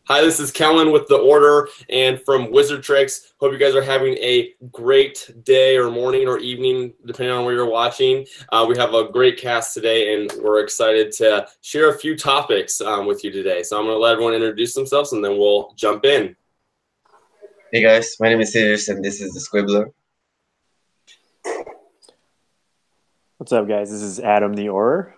Hi, this is Kellen with The Order and from Wizard Tricks. Hope you guys are having a great day or morning or evening, depending on where you're watching. We have a great cast today, and we're excited to share a few topics with you today. So I'm going to let everyone introduce themselves, and then we'll jump in. Hey guys, my name is Sirius, and this is the Squibbler. What's up, guys? This is Adam the Orer.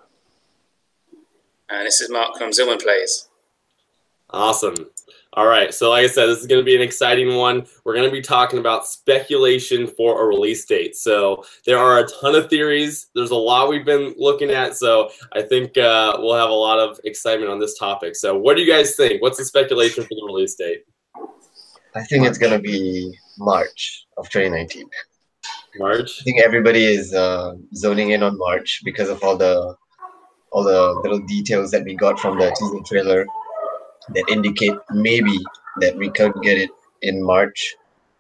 And this is Mark from Zillman Plays. Awesome. All right. So like I said, this is going to be an exciting one. We're going to be talking about speculation for a release date. So there are a ton of theories. There's a lot we've been looking at. So I think we'll have a lot of excitement on this topic. So what do you guys think? What's the speculation for the release date? I think it's going to be March of 2019. March? I think everybody is zoning in on March because of all the little details that we got from the teaser trailer that indicate maybe that we could get it in March.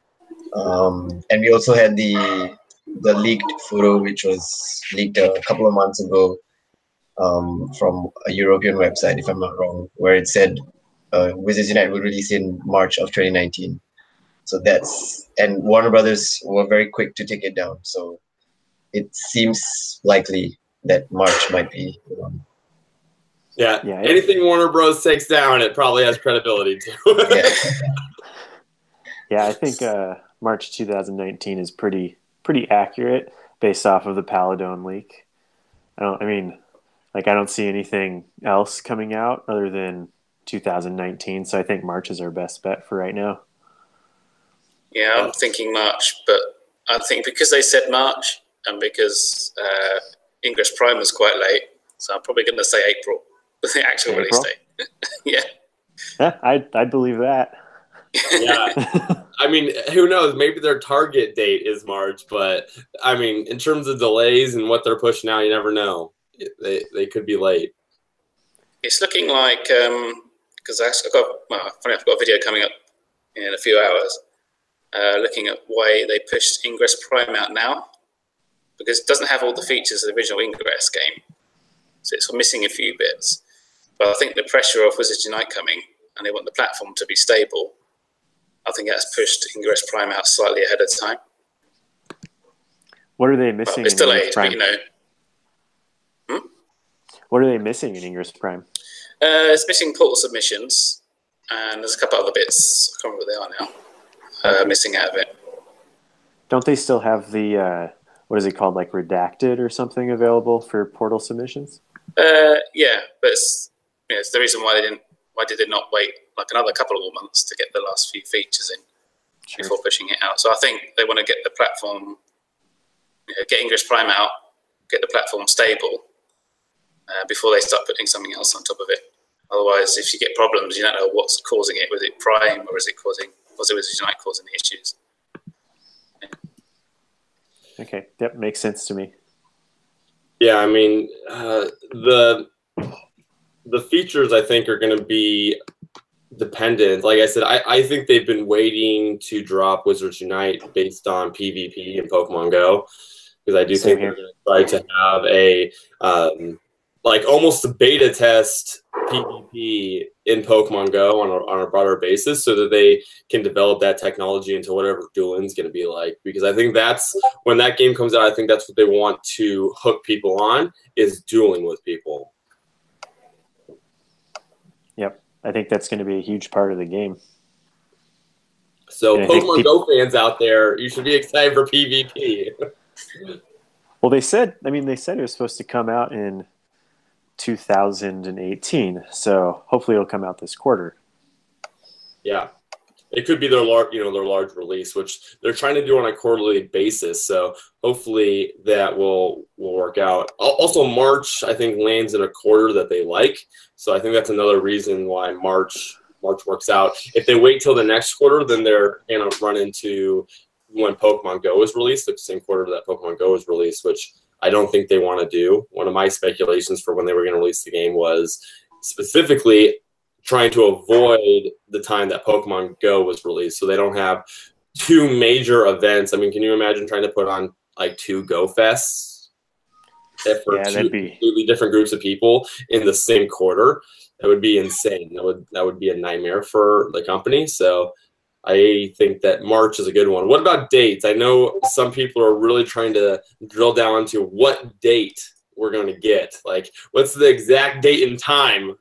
And we also had the leaked photo, which was leaked a couple of months ago from a European website, if I'm not wrong, where it said Wizards Unite will release in March of 2019. So and Warner Brothers were very quick to take it down. So it seems likely that March might be the one. Yeah. Anything Warner Bros. Takes down, it probably has credibility too. Yeah, I think March 2019 is pretty accurate based off of the Paladone leak. I don't see anything else coming out other than 2019. So I think March is our best bet for right now. Yeah, I'm thinking March, but I think because they said March and because Ingress Prime was quite late, so I'm probably going to say April. The actual release date. Yeah, I'd believe that. Yeah. I mean, who knows? Maybe their target date is March, but I mean, in terms of delays and what they're pushing out, you never know. They could be late. It's looking like because I've got a video coming up in a few hours, looking at why they pushed Ingress Prime out now, because it doesn't have all the features of the original Ingress game, so it's missing a few bits. But I think the pressure of Wizards Unite coming, and they want the platform to be stable, I think that's pushed Ingress Prime out slightly ahead of time. What are they missing? It's delayed, but What are they missing in Ingress Prime? It's missing portal submissions, and there's a couple other bits. I can't remember what they are now. Missing out of it. Don't they still have the what is it called, like redacted or something available for portal submissions? Yeah, but it's the reason why did they not wait like another couple of more months to get the last few features in before pushing it out? So I think they want to get the platform, get Ingress Prime out, get the platform stable before they start putting something else on top of it. Otherwise, if you get problems, you don't know what's causing it. Was it Prime, or was it Wizards Unite causing the issues? Yeah. Okay, that makes sense to me. Yeah, I mean, the features I think are going to be dependent. Like I said, I think they've been waiting to drop Wizards Unite based on PvP and Pokemon Go, because I do think they're going to try to have a like almost a beta test PvP in Pokemon Go on a broader basis, so that they can develop that technology into whatever Duel Links going to be like. Because I think that's when that game comes out. I think that's what they want to hook people on, is dueling with people. Yep, I think that's going to be a huge part of the game. So Pokemon Go fans out there, you should be excited for PvP. Well, they said it was supposed to come out in 2018, so hopefully it'll come out this quarter. Yeah, it could be their large release, which they're trying to do on a quarterly basis. So hopefully that will work out. Also, March I think lands in a quarter that they like, so I think that's another reason why March works out. If they wait till the next quarter, then they're going to run into when Pokemon Go is released, the same quarter that Pokemon Go is released, which I don't think they want to do. One of my speculations for when they were going to release the game was specifically trying to avoid the time that Pokemon Go was released, so they don't have two major events. I mean, can you imagine trying to put on like two Go Fests? for Yeah, two that'd be completely different groups of people in the same quarter. That would be insane. That would be a nightmare for the company. So I think that March is a good one. What about dates? I know some people are really trying to drill down into what date we're going to get. Like, what's the exact date and time?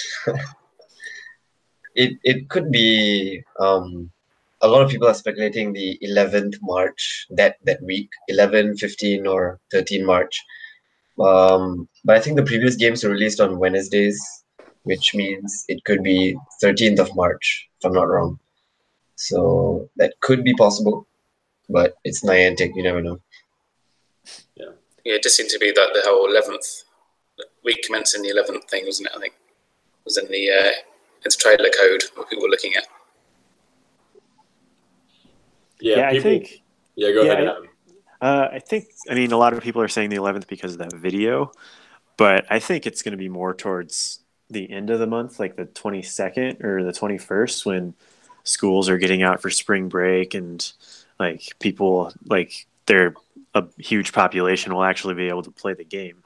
It could be a lot of people are speculating the 11th March, that week, 11, 15, or 13 March. But I think the previous games were released on Wednesdays, which means it could be 13th of March, if I'm not wrong. So that could be possible, but it's Niantic, you never know. Yeah, it just seemed to be that the whole 11th week commencing the 11th thing, wasn't it? I think it was in the it's trailer code what people were looking at. Yeah, I think. Yeah, go ahead. I think. I mean, a lot of people are saying the 11th because of that video, but I think it's going to be more towards the end of the month, like the 22nd or the 21st, when schools are getting out for spring break and like people like a huge population will actually be able to play the game.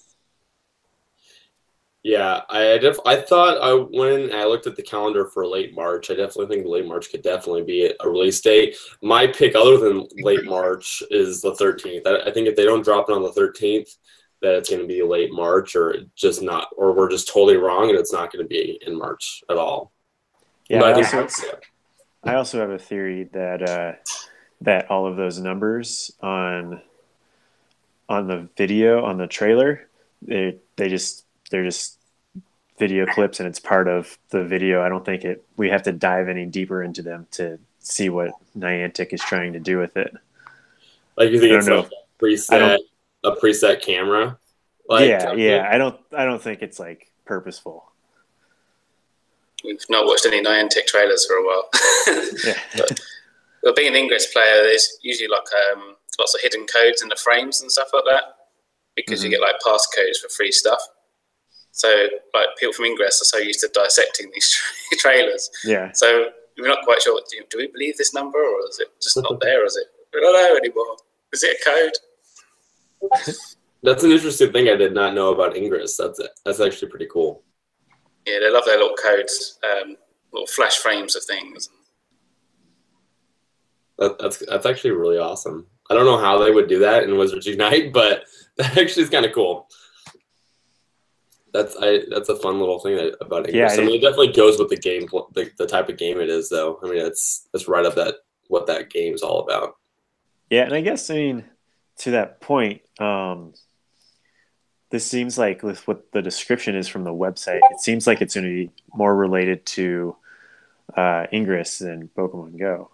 Yeah, I thought when I looked at the calendar for late March, I definitely think late March could definitely be a release date. My pick, other than late March, is the 13th. I think if they don't drop it on the 13th, that it's going to be late March, or just not, or we're just totally wrong and it's not going to be in March at all. Yeah, But I also have a theory that that all of those numbers on the video, on the trailer, they're just video clips and it's part of the video. I don't think we have to dive any deeper into them to see what Niantic is trying to do with it. Like, you think it's like a preset camera? Like, yeah. I don't think it's like purposeful. We've not watched any Niantic trailers for a while. Yeah. But being an Ingress player, there's usually like lots of hidden codes in the frames and stuff like that, because you get like passcodes for free stuff. So like people from Ingress are so used to dissecting these trailers. Yeah. So we're not quite sure. Do we believe this number, or is it just not there? Or is it? We don't know anymore. Is it a code? That's an interesting thing I did not know about Ingress. That's actually pretty cool. Yeah, they love their little codes, little flash frames of things. That's actually really awesome. I don't know how they would do that in Wizards Unite, but that actually is kind of cool. That's a fun little thing about Ingress. Yeah, I mean, it definitely goes with the game, the type of game it is, though. I mean, it's right up what that game's all about. Yeah, and I guess to that point, this seems like with what the description is from the website, it seems like it's going to be more related to Ingress than Pokemon Go.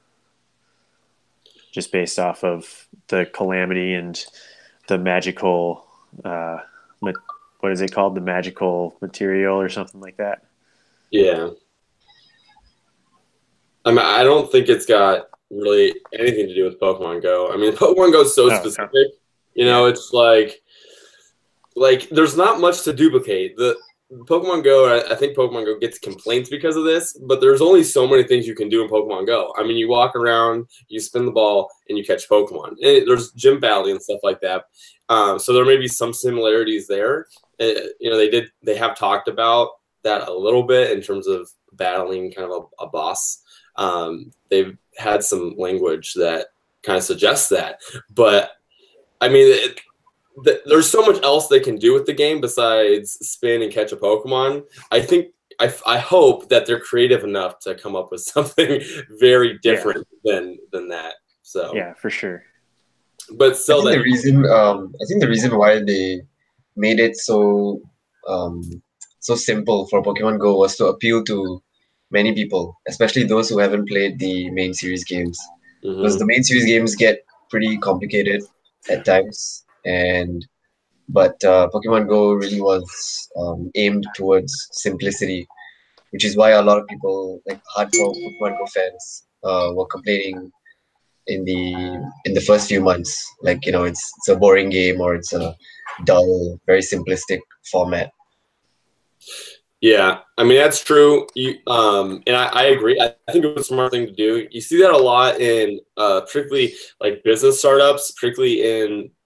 Just based off of the Calamity and the magical, what is it called? The magical material or something like that. Yeah. I mean, I don't think it's got really anything to do with Pokemon Go. I mean, Pokemon Go is so specific. You know, it's like there's not much to duplicate. The Pokemon Go, I think Pokemon Go gets complaints because of this, but there's only so many things you can do in Pokemon Go. I mean, you walk around, you spin the ball, and you catch Pokemon. And there's gym battling and stuff like that. So there may be some similarities there. You know, they have talked about that a little bit in terms of battling kind of a boss. They've had some language that kind of suggests that. But, I mean, there's so much else they can do with the game besides spin and catch a Pokemon. I hope that they're creative enough to come up with something very different than that. So yeah, for sure. But still, I think the reason why they made it so simple for Pokemon Go was to appeal to many people, especially those who haven't played the main series games, because the main series games get pretty complicated at times. But Pokemon Go really was aimed towards simplicity, which is why a lot of people, like hardcore Pokemon Go fans, were complaining in the first few months, like, you know, it's a boring game, or it's a dull, very simplistic format. Yeah, I mean, that's true. And I agree. I think it was a smart thing to do. You see that a lot in particularly like business startups, particularly in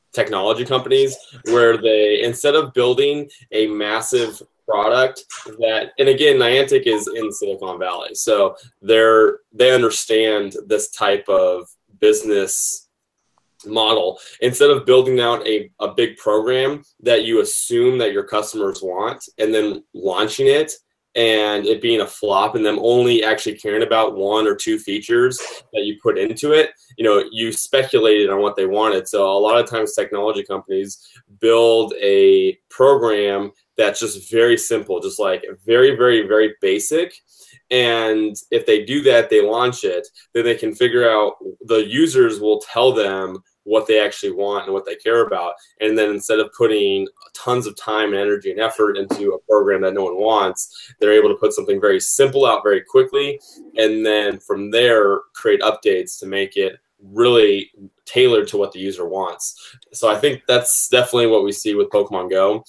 technology companies where they, instead of building a massive product that, and again, Niantic is in Silicon Valley, so they understand this type of business model. Instead of building out a big program that you assume that your customers want and then launching it and it being a flop and them only actually caring about one or two features that you put into it, you speculated on what they wanted. So a lot of times technology companies build a program that's just very simple, just like very, very, very basic. And if they do that, they launch it, then they can figure out, the users will tell them what they actually want and what they care about. And then instead of putting tons of time and energy and effort into a program that no one wants, they're able to put something very simple out very quickly. And then from there, create updates to make it really tailored to what the user wants. So I think that's definitely what we see with Pokemon Go.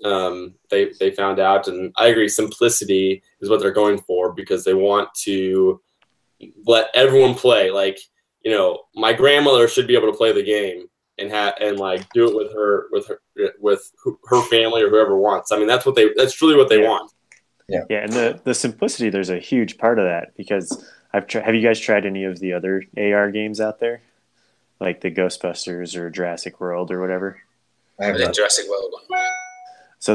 They found out, and I agree, simplicity is what they're going for, because they want to let everyone play. Like, my grandmother should be able to play the game and do it with her family or whoever wants. I mean, that's truly what they want. Yeah, and the simplicity, there's a huge part of that, because have you guys tried any of the other AR games out there, like the Ghostbusters or Jurassic World or whatever? I have The Jurassic World one. So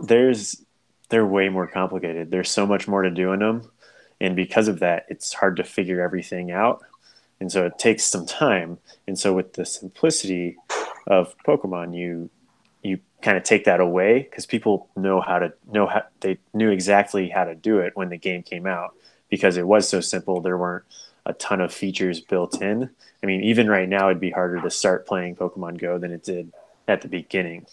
they're way more complicated. There's so much more to do in them, and because of that, it's hard to figure everything out, and so it takes some time. And so with the simplicity of Pokemon, you kind of take that away, because people they knew exactly how to do it when the game came out, because it was so simple. There weren't a ton of features built in. I mean, even right now, it'd be harder to start playing Pokemon Go than it did at the beginning.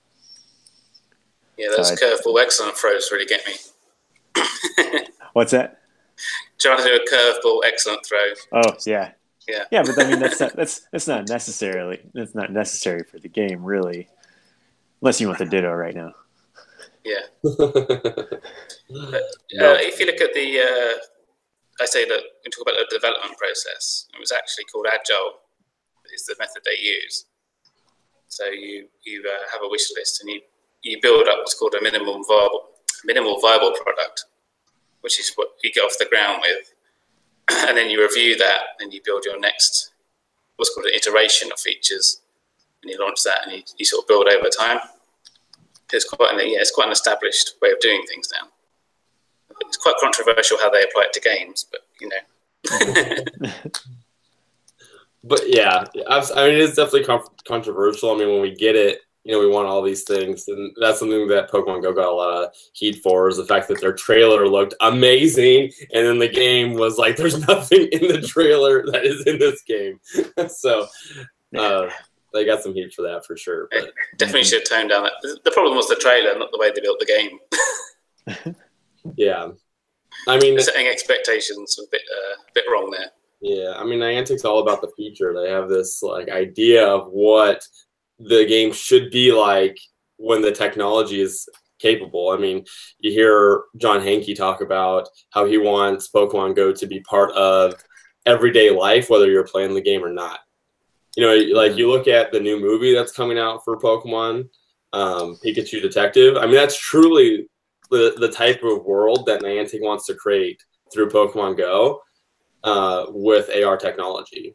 Yeah, those curveball excellent throws really get me. What's that? Trying to do a curveball excellent throw. Oh yeah, yeah. But I mean, that's not necessary for the game, really, unless you want the Ditto right now. Yeah. But, if you look at I say that we talk about the development process. It was actually called Agile. Is the method they use. So you have a wish list, and you build up what's called a minimal viable product, which is what you get off the ground with, and then you review that, and you build your next what's called an iteration of features, and you launch that, and you sort of build over time. It's quite an established way of doing things now. It's quite controversial how they apply it to games, but But yeah, I mean, it's definitely controversial. I mean, when we get it, we want all these things, and that's something that Pokemon Go got a lot of heat for, is the fact that their trailer looked amazing, and then the game was like, there's nothing in the trailer that is in this game. So they got some heat for that, for sure. But definitely should tone down that. The problem was the trailer, not the way they built the game. Yeah, I mean, setting expectations a bit wrong there. Yeah, I mean, Niantic's all about the future. They have this idea of what the game should be like when the technology is capable. I mean, you hear John Hanke talk about how he wants Pokemon Go to be part of everyday life, whether you're playing the game or not. You look at the new movie that's coming out for Pokemon, Pikachu Detective. I mean, that's truly the type of world that Niantic wants to create through Pokemon Go. With AR technology.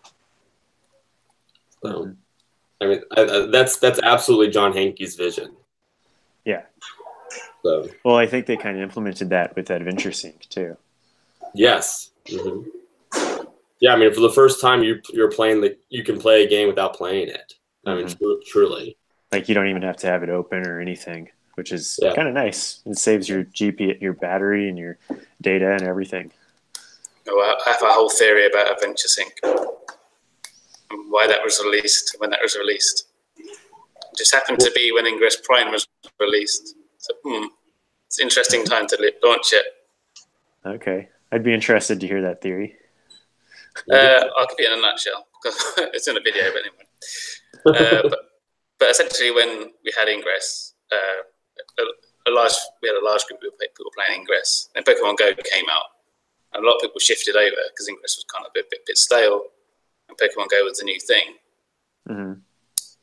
So, I mean, that's absolutely John Hanke's vision. Yeah. So, well, I think they kind of implemented that with Adventure Sync too. Yes. Mm-hmm. Yeah, I mean, for the first time, you're playing you can play a game without playing it. I mean, truly. Like, you don't even have to have it open or anything, which is kind of nice. It saves your your battery and your data and everything. I have a whole theory about Adventure Sync and why that was released when that was released. It just happened to be when Ingress Prime was released. So, it's an interesting time to launch it. Okay. I'd be interested to hear that theory. I'll give it in a nutshell, because it's in a video, but anyway. But essentially, when we had Ingress, we had a large group of people playing Ingress, and Pokemon Go came out. And a lot of people shifted over because Ingress was kind of a bit stale, and Pokemon Go was the new thing. Mm-hmm.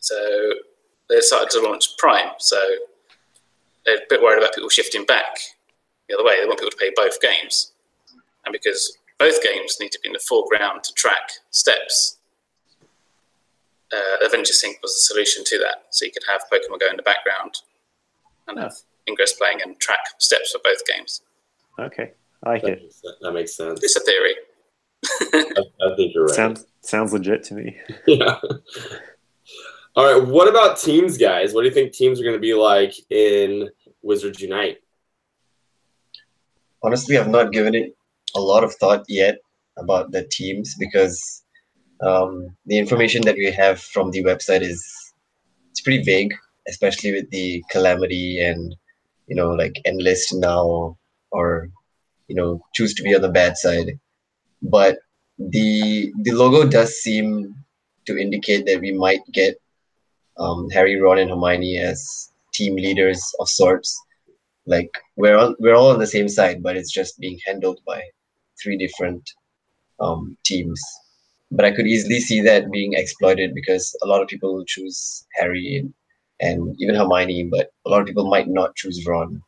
So they decided to launch Prime. So they're a bit worried about people shifting back the other way. They want people to play both games. And because both games need to be in the foreground to track steps, Adventure Sync was the solution to that. So you could have Pokemon go in the background and have Ingress playing and track steps for both games. Okay, I like it. That makes sense. It's a theory. I think you're right. Sounds legit to me. Yeah. All right. What about teams, guys? What do you think teams are going to be like in Wizards Unite? Honestly, I've not given it a lot of thought yet about the teams because the information that we have from the website it's pretty vague, especially with the Calamity and like Enlist now, or choose to be on the bad side. But the logo does seem to indicate that we might get Harry, Ron, and Hermione as team leaders of sorts. Like we're all on the same side, but it's just being handled by 3 different teams. But I could easily see that being exploited because a lot of people will choose Harry and even Hermione, but a lot of people might not choose Ron.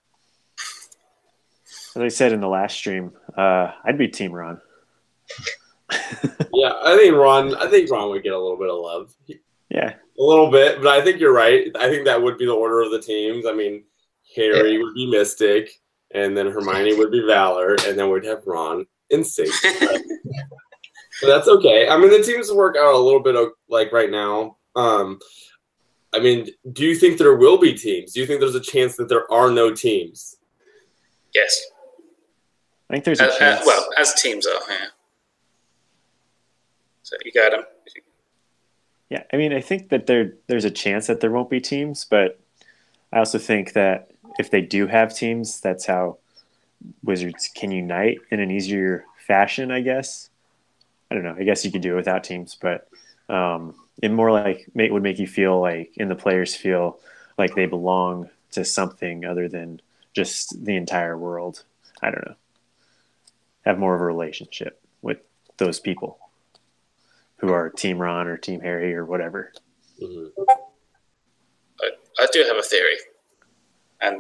As I said in the last stream, I'd be Team Ron. Yeah, I think Ron would get a little bit of love. Yeah, a little bit, but I think you're right. I think that would be the order of the teams. I mean, Harry would be Mystic, and then Hermione would be Valor, and then we'd have Ron in Sync. So that's okay. I mean, the teams work out a little bit like right now. I mean, do you think there will be teams? Do you think there's a chance that there are no teams? Yes. I think there's a chance. Well, as teams are, yeah. So you got them. Yeah, I mean, I think that there's a chance that there won't be teams, but I also think that if they do have teams, that's how Wizards can unite in an easier fashion, I guess. I don't know. I guess you could do it without teams, but it more like would make you feel like, and the players feel like they belong to something other than just the entire world. I don't know. Have more of a relationship with those people who are Team Ron or Team Harry or whatever. Mm-hmm. I do have a theory, and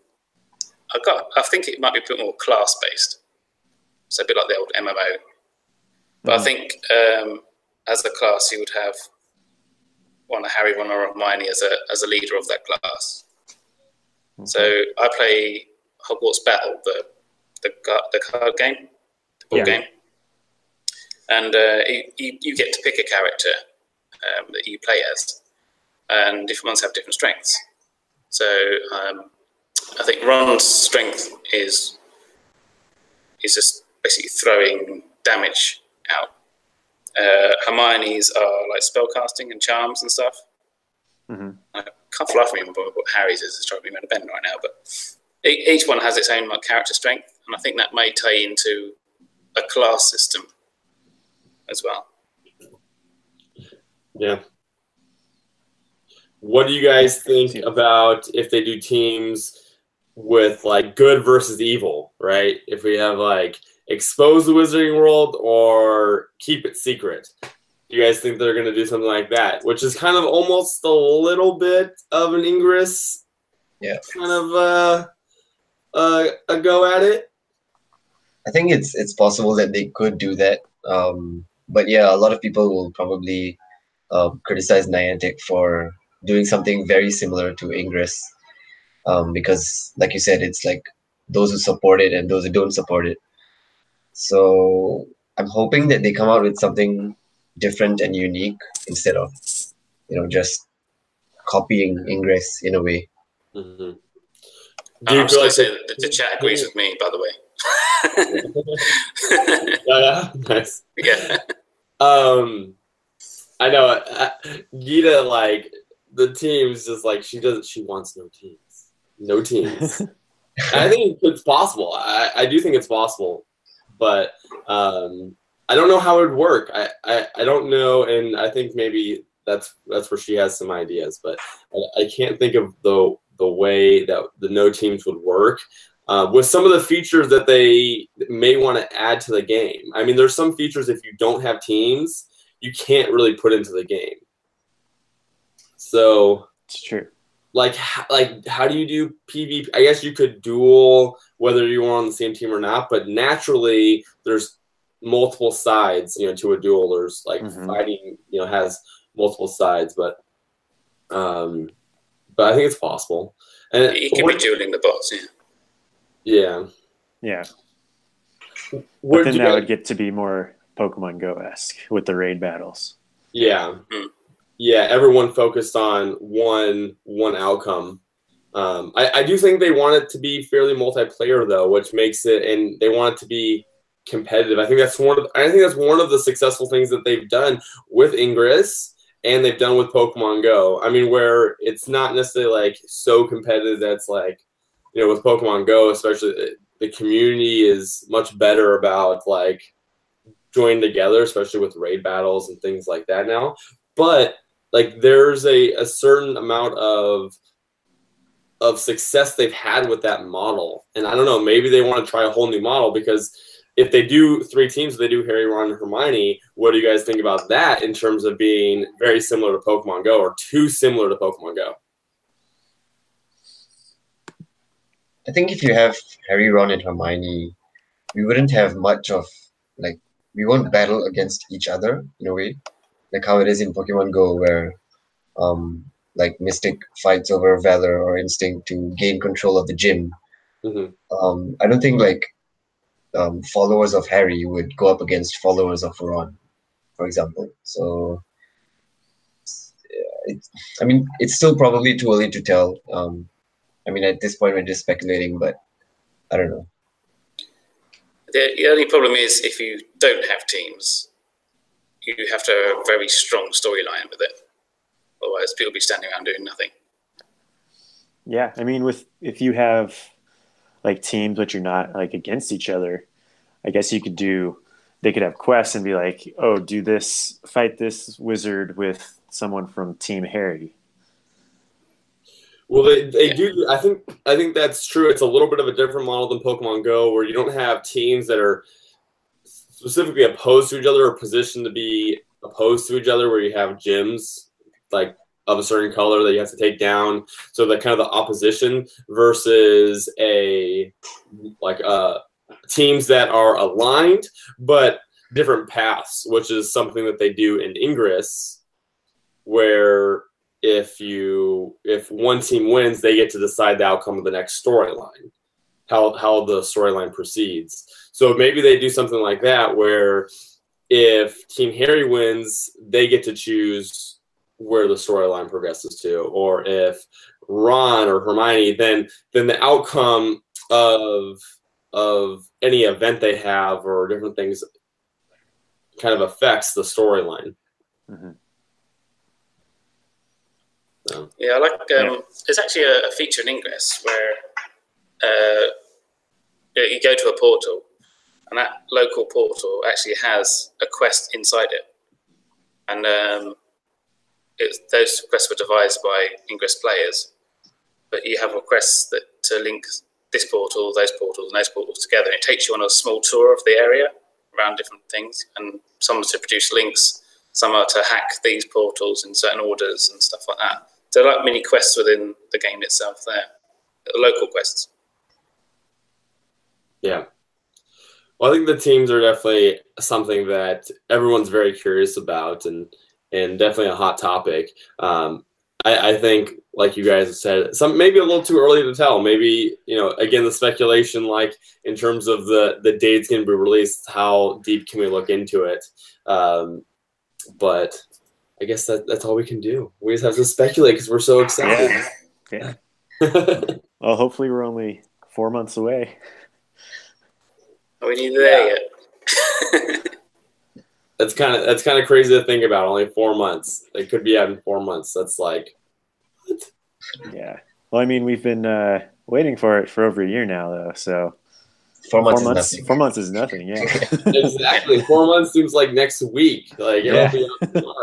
I think it might be a bit more class based, so a bit like the old MMO. But I think as a class, you would have one a Harry, one a Hermione as a leader of that class. Okay. So I play Hogwarts Battle, the card game, the board game. And you get to pick a character that you play as, and different ones have different strengths. So I think Ron's strength is just basically throwing damage out. Hermione's are like spellcasting and charms and stuff. Mm-hmm. I can't fly from remember what Harry's is. It's trying to be made a bend right now, but each one has its own like character strength, and I think that may tie into a class system as well. Yeah. What do you guys think about if they do teams with like good versus evil, right? If we have like expose the Wizarding World or keep it secret. Do you guys think they're going to do something like that? Which is kind of almost a little bit of an Ingress kind of a go at it? I think it's possible that they could do that. But yeah, a lot of people will probably criticize Niantic for doing something very similar to Ingress, because, like you said, it's like those who support it and those who don't support it. So I'm hoping that they come out with something different and unique instead of, just copying Ingress in a way. Mm-hmm. I was going to say that the chat agrees with me, by the way. Yeah, nice. Yeah. I know Gita, like the teams, just like she wants no teams. I think it's possible. I do think it's possible, but I don't know how it would work. I don't know, and I think maybe that's where she has some ideas, but I can't think of the way that the no teams would work. With some of the features that they may want to add to the game. I mean, there's some features if you don't have teams, you can't really put into the game. So It's true. like how do you do PvP? I guess you could duel whether you were on the same team or not, but naturally there's multiple sides, to a duel. There's like fighting, has multiple sides, but I think it's possible. And you can be dueling the bots, yeah. Yeah. But then that would get to be more Pokemon Go-esque with the raid battles. Yeah. Yeah, everyone focused on one outcome. I do think they want it to be fairly multiplayer though, which makes it, and they want it to be competitive. I think that's one of the successful things that they've done with Ingress and they've done with Pokemon Go. I mean, where it's not necessarily like so competitive that's like, with Pokemon Go, especially the community is much better about like joining together, especially with raid battles and things like that now. But like there's a certain amount of success they've had with that model. And I don't know, maybe they want to try a whole new model, because if they do 3 teams, they do Harry, Ron, and Hermione, what do you guys think about that in terms of being very similar to Pokemon Go or too similar to Pokemon Go? I think if you have Harry, Ron, and Hermione, we wouldn't have much of, like, we won't battle against each other in a way, like how it is in Pokemon Go, where like Mystic fights over Valor or Instinct to gain control of the gym. I don't think like followers of Harry would go up against followers of Ron, for example. So, I mean, it's still probably too early to tell. I mean, at this point, we're just speculating, but I don't know. The only problem is if you don't have teams, you have to have a very strong storyline with it. Otherwise, people will be standing around doing nothing. Yeah, I mean, if you have like teams but you're not like against each other, I guess they could have quests and be like, oh, fight this wizard with someone from Team Harry. Well, they do. I think that's true. It's a little bit of a different model than Pokemon Go, where you don't have teams that are specifically opposed to each other or positioned to be opposed to each other, where you have gyms like of a certain color that you have to take down. So that kind of the opposition versus teams that are aligned but different paths, which is something that they do in Ingress, where if one team wins, they get to decide the outcome of the next storyline, how the storyline proceeds. So maybe they do something like that, where if Team Harry wins, they get to choose where the storyline progresses to, or if Ron or Hermione, then the outcome of any event they have or different things kind of affects the storyline. So. Yeah, I like. There's actually a feature in Ingress where you go to a portal, and that local portal actually has a quest inside it, and those quests were devised by Ingress players. But you have requests to link this portal, those portals, and those portals together. And it takes you on a small tour of the area around different things, and some are to produce links, some are to hack these portals in certain orders and stuff like that. So like mini quests within the game itself there, local quests. Yeah. Well, I think the teams are definitely something that everyone's very curious about, and definitely a hot topic. I think, like you guys have said, maybe a little too early to tell. Maybe, again, the speculation, like in terms of the dates going to be released, how deep can we look into it? But I guess that's all we can do. We just have to speculate because we're so excited. Yeah. Well, hopefully we're only 4 months away. Are we neither there yet? That's kind of crazy to think about. Only 4 months. It could be out in 4 months. That's like, what? Yeah. Well, I mean, we've been waiting for it for over a year now, though. So 4 months is nothing. 4 months is nothing. Yeah. Exactly. 4 months seems like next week. Like it'll be out tomorrow.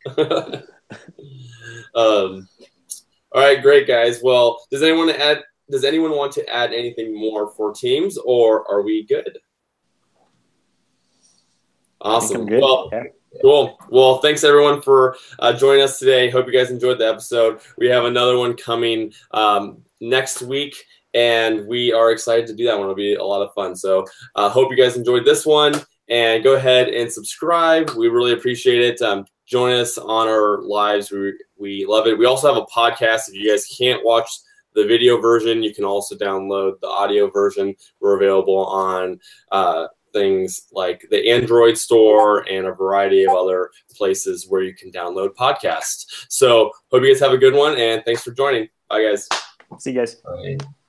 All right, great guys. Well, does anyone want to add anything more for teams, or are we good? Awesome. Good. Well, yeah. Cool. Well, thanks everyone for joining us today. Hope you guys enjoyed the episode. We have another one coming next week, and we are excited to do that one. It'll be a lot of fun. So hope you guys enjoyed this one, and go ahead and subscribe. We really appreciate it. Join us on our lives. We love it. We also have a podcast. If you guys can't watch the video version, you can also download the audio version. We're available on things like the Android store and a variety of other places where you can download podcasts. So hope you guys have a good one, and thanks for joining. Bye, guys. See you guys. Bye.